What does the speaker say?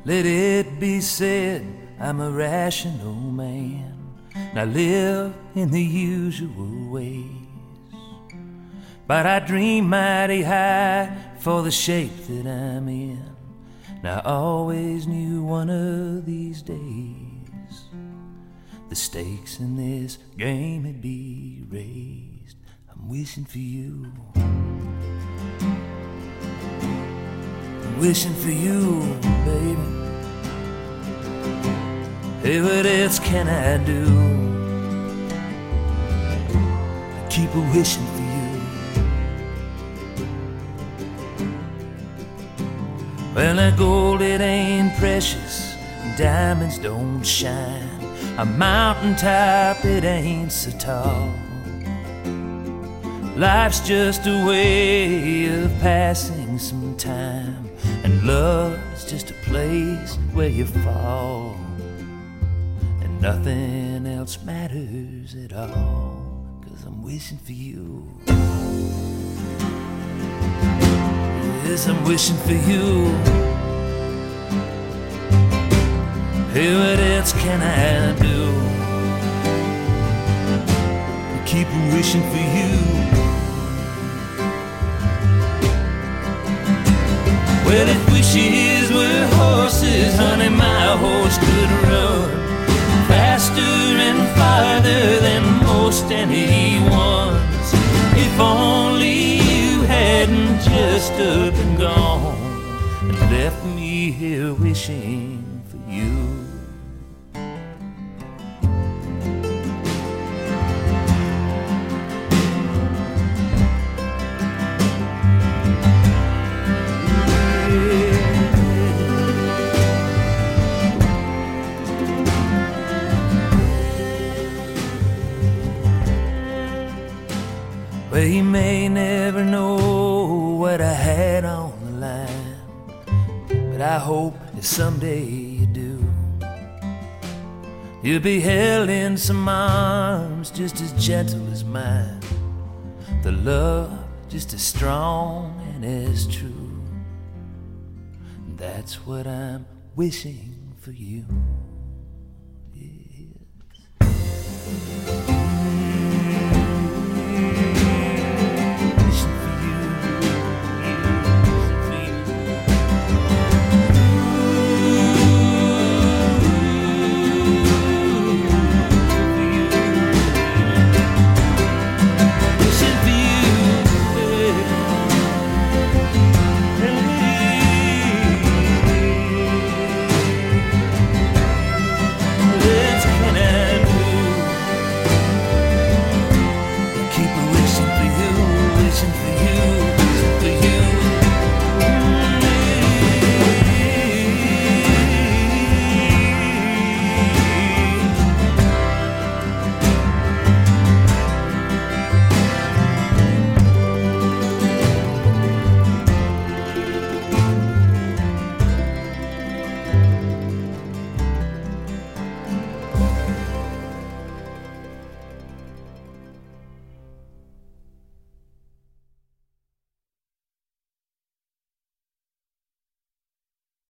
Let it be said, I'm a rational man, and I live in the usual ways. But I dream mighty high for the shape that I'm in, and I always knew one of these days the stakes in this game would be raised. I'm wishing for you, I'm wishing for you, baby. Hey, what else can I do? I keep a wishing for you. Well, that gold, it ain't precious, and diamonds don't shine. A mountaintop, it ain't so tall. Life's just a way of passing some time, and love's just a place where you fall, and nothing else matters at all, 'cause I'm wishing for you. Yes, I'm wishing for you. Hey, what else can I do? I keep wishing for you. Well, if wishes were horses, honey, my horse could run faster and farther than most anyone's. If only you hadn't just up and gone and left me here wishing for you. Well, you may never know what I had on the line, but I hope that someday you do. You'll be held in some arms just as gentle as mine, the love just as strong and as true. That's what I'm wishing for you.